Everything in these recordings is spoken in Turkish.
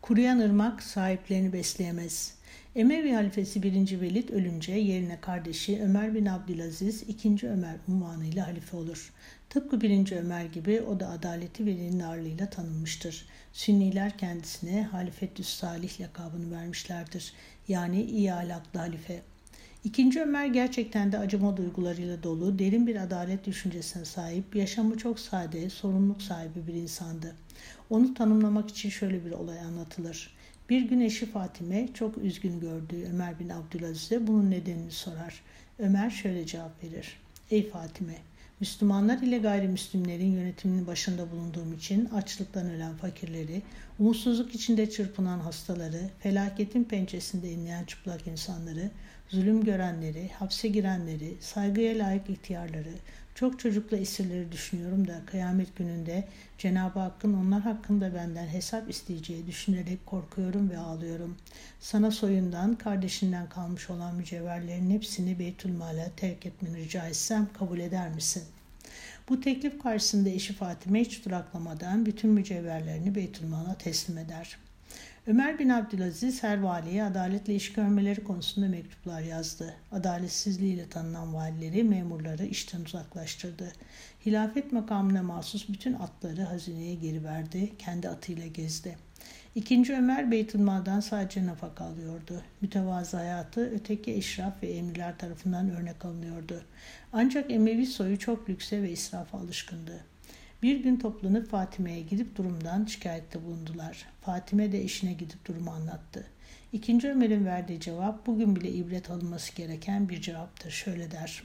Kuruyan ırmak sahiplerini besleyemez. Emevi halifesi 1. Velid ölünce yerine kardeşi Ömer bin Abdülaziz 2. Ömer unvanıyla halife olur. Tıpkı 1. Ömer gibi o da adaleti ve dindarlığıyla tanınmıştır. Sünniler kendisine Halifetüs Salih lakabını vermişlerdir. Yani iyi ahlaklı halife. 2. Ömer gerçekten de acıma duygularıyla dolu, derin bir adalet düşüncesine sahip, yaşamı çok sade, sorumluluk sahibi bir insandı. Onu tanımlamak için şöyle bir olay anlatılır. Bir gün eşi Fatime çok üzgün gördüğü Ömer bin Abdülaziz'e bunun nedenini sorar. Ömer şöyle cevap verir. Ey Fatime, Müslümanlar ile gayrimüslimlerin yönetiminin başında bulunduğum için açlıktan ölen fakirleri, umutsuzluk içinde çırpınan hastaları, felaketin pençesinde inleyen çıplak insanları, zulüm görenleri, hapse girenleri, saygıya layık ihtiyarları, çok çocuklu esirleri düşünüyorum da kıyamet gününde Cenab-ı Hakk'ın onlar hakkında benden hesap isteyeceği düşünerek korkuyorum ve ağlıyorum. Sana soyundan, kardeşinden kalmış olan mücevherlerin hepsini Beytülmal'e terk etmeni rica etsem kabul eder misin? Bu teklif karşısında eşi Fatime hiç duraklamadan bütün mücevherlerini Beytülmal'a teslim eder. Ömer bin Abdülaziz her valiye adaletle iş görmeleri konusunda mektuplar yazdı. Adaletsizliğiyle tanınan valileri, memurları işten uzaklaştırdı. Hilafet makamına mahsus bütün atları hazineye geri verdi, kendi atıyla gezdi. 2. Ömer Beytülmal'dan sadece nafaka alıyordu. Mütevazı hayatı öteki eşraf ve emirler tarafından örnek alınıyordu. Ancak Emevi soyu çok lükse ve israfa alışkındı. Bir gün toplanıp Fatime'ye gidip durumdan şikayette bulundular. Fatime de eşine gidip durumu anlattı. 2. Ömer'in verdiği cevap bugün bile ibret alınması gereken bir cevaptır. Şöyle der.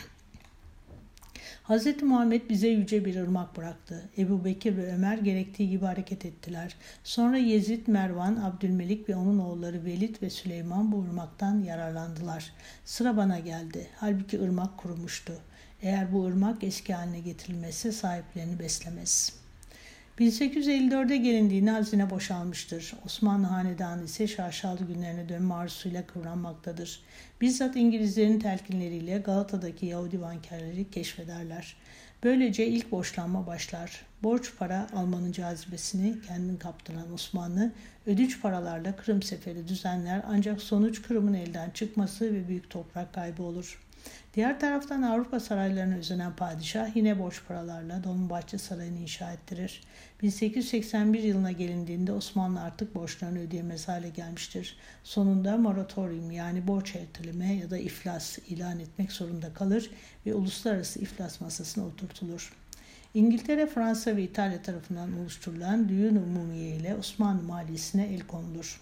Hz. Muhammed bize yüce bir ırmak bıraktı. Ebu Bekir ve Ömer gerektiği gibi hareket ettiler. Sonra Yezid, Mervan, Abdülmelik ve onun oğulları Velid ve Süleyman bu ırmaktan yararlandılar. Sıra bana geldi. Halbuki ırmak kurumuştu. Eğer bu ırmak eski haline getirilmezse sahiplerini beslemez. 1854'e gelindiğinde hazine boşalmıştır. Osmanlı hanedanı ise şaşalı günlerine dönme arzusuyla kıvranmaktadır. Bizzat İngilizlerin telkinleriyle Galata'daki Yahudi bankerleri keşfederler. Böylece ilk borçlanma başlar. Borç para almanın cazibesini kendini kaptıran Osmanlı, ödünç paralarla Kırım seferi düzenler ancak sonuç Kırım'ın elden çıkması ve büyük toprak kaybı olur. Diğer taraftan Avrupa saraylarına özenen padişah yine borç paralarla Dolmabahçe Sarayı'nı inşa ettirir. 1881 yılına gelindiğinde Osmanlı artık borçlarını ödeyemez hale gelmiştir. Sonunda moratorium yani borç erteleme ya da iflas ilan etmek zorunda kalır ve uluslararası iflas masasına oturtulur. İngiltere, Fransa ve İtalya tarafından oluşturulan Düğün-i Umumiye ile Osmanlı maliyesine el konulur.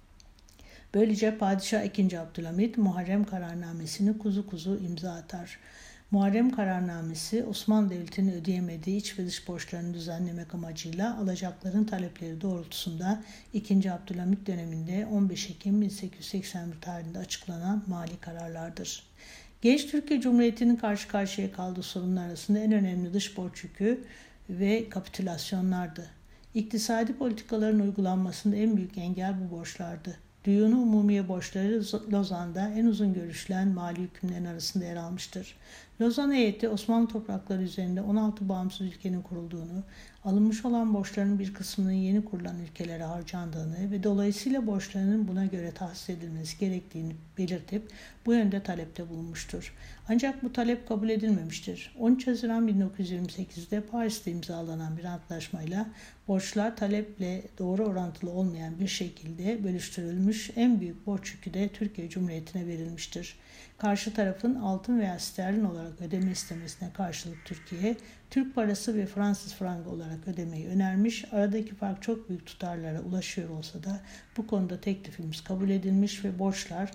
Böylece Padişah 2. Abdülhamit Muharrem kararnamesini kuzu kuzu imza atar. Muharrem kararnamesi Osmanlı Devleti'nin ödeyemediği iç ve dış borçlarını düzenlemek amacıyla alacakların talepleri doğrultusunda 2. Abdülhamit döneminde 15 Ekim 1881 tarihinde açıklanan mali kararlardır. Genç Türkiye Cumhuriyeti'nin karşı karşıya kaldığı sorunlar arasında en önemli dış borç yükü ve kapitülasyonlardı. İktisadi politikaların uygulanmasında en büyük engel bu borçlardı. Düğün-i Umumiye borçları Lozan'da en uzun görüşülen mali hükümlerin arasında yer almıştır. Lozan heyeti Osmanlı toprakları üzerinde 16 bağımsız ülkenin kurulduğunu, alınmış olan borçların bir kısmının yeni kurulan ülkelere harcandığını ve dolayısıyla borçlarının buna göre tahsis edilmesi gerektiğini belirtip bu yönde talepte bulunmuştur. Ancak bu talep kabul edilmemiştir. 13 Haziran 1928'de Paris'te imzalanan bir antlaşmayla borçlar taleple doğru orantılı olmayan bir şekilde bölüştürülmüş, en büyük borç yükü de Türkiye Cumhuriyeti'ne verilmiştir. Karşı tarafın altın veya sterlin olarak ödeme istemesine karşılık Türkiye, Türk parası ve Fransız frangı olarak ödemeyi önermiş. Aradaki fark çok büyük tutarlara ulaşıyor olsa da bu konuda teklifimiz kabul edilmiş ve borçlar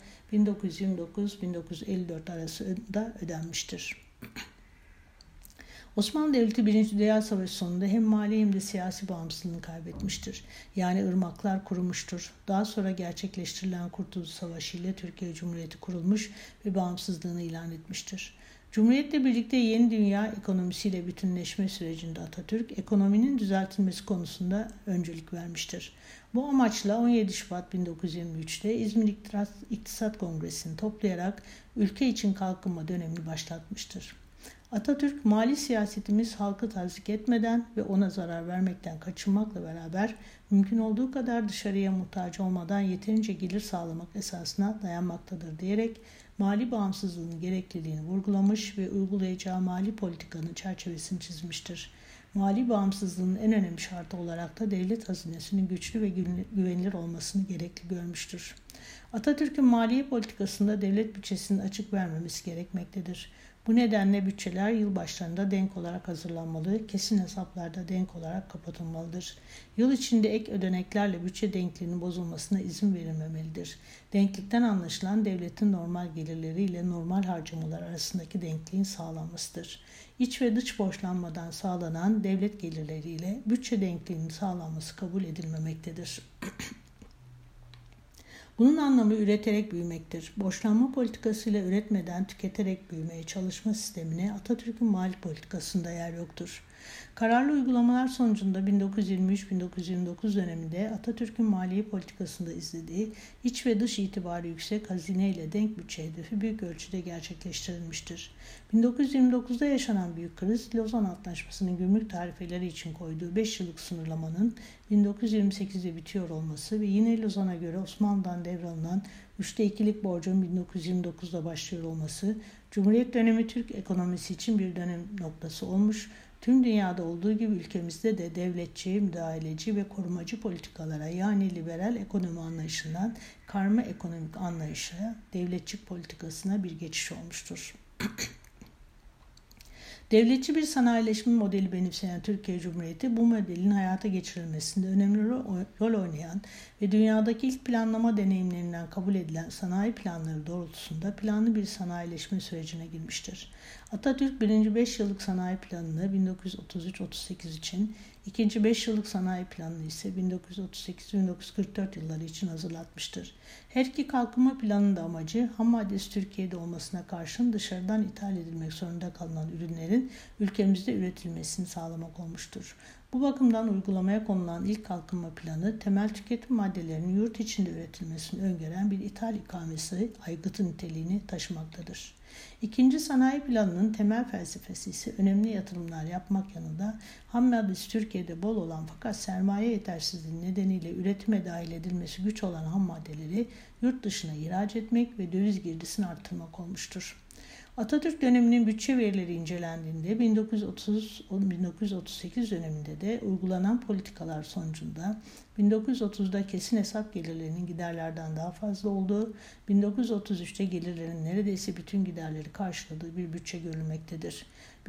1929-1954 arasında ödenmiştir. Osmanlı Devleti 1. Dünya Savaşı sonunda hem mali hem de siyasi bağımsızlığını kaybetmiştir. Yani ırmaklar kurumuştur. Daha sonra gerçekleştirilen Kurtuluş Savaşı ile Türkiye Cumhuriyeti kurulmuş ve bağımsızlığını ilan etmiştir. Cumhuriyetle birlikte yeni dünya ekonomisiyle bütünleşme sürecinde Atatürk, ekonominin düzeltilmesi konusunda öncülük vermiştir. Bu amaçla 17 Şubat 1923'te İzmir İktisat Kongresi'ni toplayarak ülke için kalkınma dönemini başlatmıştır. Atatürk, mali siyasetimiz halkı tazik etmeden ve ona zarar vermekten kaçınmakla beraber mümkün olduğu kadar dışarıya muhtaç olmadan yeterince gelir sağlamak esasına dayanmaktadır diyerek mali bağımsızlığın gerekliliğini vurgulamış ve uygulayacağı mali politikanın çerçevesini çizmiştir. Mali bağımsızlığın en önemli şartı olarak da devlet hazinesinin güçlü ve güvenilir olmasını gerekli görmüştür. Atatürk'ün maliye politikasında devlet bütçesinin açık vermemesi gerekmektedir. Bu nedenle bütçeler yıl başlarında denk olarak hazırlanmalı, kesin hesaplarda denk olarak kapatılmalıdır. Yıl içinde ek ödeneklerle bütçe denkliğinin bozulmasına izin verilmemelidir. Denklikten anlaşılan devletin normal gelirleri ile normal harcamalar arasındaki denkliğin sağlanmasıdır. İç ve dış borçlanmadan sağlanan devlet gelirleri ile bütçe denkliğinin sağlanması kabul edilmemektedir. Bunun anlamı üreterek büyümektir. Borçlanma politikasıyla üretmeden tüketerek büyümeye çalışma sistemine Atatürk'ün mali politikasında yer yoktur. Kararlı uygulamalar sonucunda 1923-1929 döneminde Atatürk'ün maliye politikasında izlediği iç ve dış itibarı yüksek hazine ile denk bütçe hedefi büyük ölçüde gerçekleştirilmiştir. 1929'da yaşanan büyük kriz, Lozan Antlaşması'nın gümrük tarifeleri için koyduğu 5 yıllık sınırlamanın 1928'de bitiyor olması ve yine Lozan'a göre Osmanlı'dan devralınan 2/3'lik borcun 1929'da başlıyor olması, Cumhuriyet dönemi Türk ekonomisi için bir dönem noktası olmuş, tüm dünyada olduğu gibi ülkemizde de devletçi, müdahaleci ve korumacı politikalara yani liberal ekonomi anlayışından karma ekonomik anlayışa, devletçi politikasına bir geçiş olmuştur. Devletçi bir sanayileşme modeli benimseyen Türkiye Cumhuriyeti bu modelin hayata geçirilmesinde önemli rol oynayan ve dünyadaki ilk planlama deneyimlerinden kabul edilen sanayi planları doğrultusunda planlı bir sanayileşme sürecine girmiştir. Atatürk 1. 5 yıllık sanayi planını 1933-38 için, 2. 5 yıllık sanayi planını ise 1938-1944 yılları için hazırlatmıştır. Her iki kalkınma planının da amacı ham maddesi Türkiye'de olmasına karşın dışarıdan ithal edilmek zorunda kalınan ürünlerin ülkemizde üretilmesini sağlamak olmuştur. Bu bakımdan uygulamaya konulan ilk kalkınma planı temel tüketim maddelerinin yurt içinde üretilmesini öngören bir ithal ikamesi aygıtı niteliğini taşımaktadır. İkinci sanayi planının temel felsefesi ise önemli yatırımlar yapmak yanında ham maddesi Türkiye'de bol olan fakat sermaye yetersizliği nedeniyle üretime dahil edilmesi güç olan ham maddeleri yurt dışına ihraç etmek ve döviz girdisini artırmak olmuştur. Atatürk döneminin bütçe verileri incelendiğinde 1930-1938 döneminde de uygulanan politikalar sonucunda 1930'da kesin hesap gelirlerinin giderlerden daha fazla olduğu, 1933'te gelirlerin neredeyse bütün giderleri karşıladığı bir bütçe görülmektedir.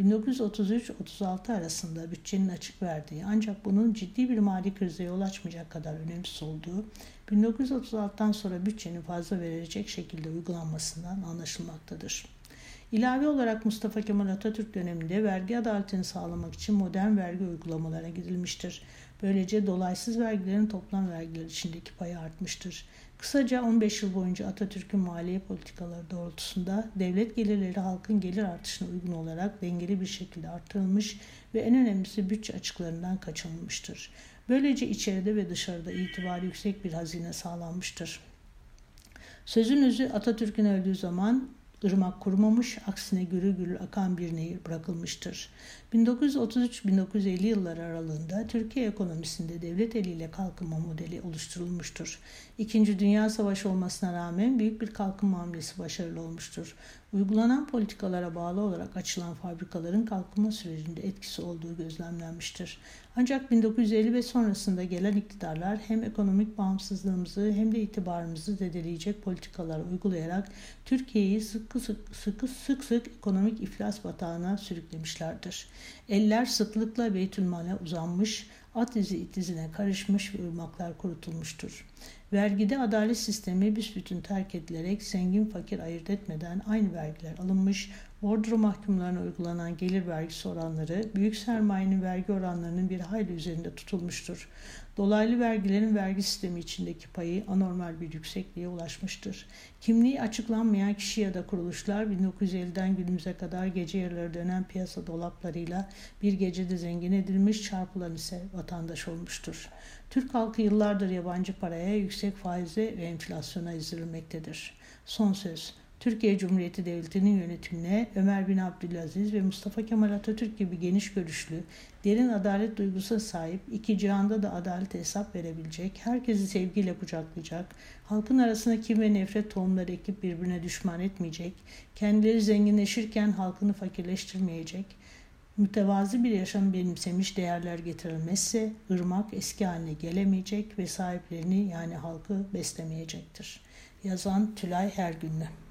1933-36 arasında bütçenin açık verdiği ancak bunun ciddi bir mali krize yol açmayacak kadar önemsiz olduğu, 1936'dan sonra bütçenin fazla verilecek şekilde uygulanmasından anlaşılmaktadır. İlave olarak Mustafa Kemal Atatürk döneminde vergi adaletini sağlamak için modern vergi uygulamalarına gidilmiştir. Böylece dolaysız vergilerin toplam vergiler içindeki payı artmıştır. Kısaca 15 yıl boyunca Atatürk'ün maliye politikaları doğrultusunda devlet gelirleri halkın gelir artışına uygun olarak dengeli bir şekilde artırılmış ve en önemlisi bütçe açıklarından kaçınılmıştır. Böylece içeride ve dışarıda itibarı yüksek bir hazine sağlanmıştır. Sözün özü Atatürk'ün öldüğü zaman ırmak kurumamış, aksine gürül gürül akan bir nehir bırakılmıştır. 1933-1950 yılları aralığında Türkiye ekonomisinde devlet eliyle kalkınma modeli oluşturulmuştur. İkinci Dünya Savaşı olmasına rağmen büyük bir kalkınma hamlesi başarılı olmuştur. Uygulanan politikalara bağlı olarak açılan fabrikaların kalkınma sürecinde etkisi olduğu gözlemlenmiştir. Ancak 1950 ve sonrasında gelen iktidarlar hem ekonomik bağımsızlığımızı hem de itibarımızı zedeleyecek politikalar uygulayarak Türkiye'yi sık sık ekonomik iflas batağına sürüklemişlerdir. Eller sıklıkla Beytülmal'e uzanmış, at izi it izine karışmış ve ırmaklar kurutulmuştur. Vergide adalet sistemi büsbütün terk edilerek zengin fakir ayırt etmeden aynı vergiler alınmış, bordro mahkumlarına uygulanan gelir vergisi oranları büyük sermayenin vergi oranlarının bir hayli üzerinde tutulmuştur. Dolaylı vergilerin vergi sistemi içindeki payı anormal bir yüksekliğe ulaşmıştır. Kimliği açıklanmayan kişi ya da kuruluşlar 1950'den günümüze kadar gece yarıları dönen piyasa dolaplarıyla bir gecede zengin edilmiş, çarpılan ise vatandaş olmuştur. Türk halkı yıllardır yabancı paraya, yüksek faize ve enflasyona ezdirilmektedir. Son söz. Türkiye Cumhuriyeti Devleti'nin yönetimine Ömer bin Abdülaziz ve Mustafa Kemal Atatürk gibi geniş görüşlü, derin adalet duygusuna sahip, iki cihanda da adalet hesap verebilecek, herkesi sevgiyle kucaklayacak, halkın arasında kin ve nefret tohumları ekip birbirine düşman etmeyecek, kendileri zenginleşirken halkını fakirleştirmeyecek, mütevazi bir yaşam benimsemiş değerler getirilmezse ırmak eski haline gelemeyecek ve sahiplerini yani halkı beslemeyecektir. Yazan Tülay Hergünlü.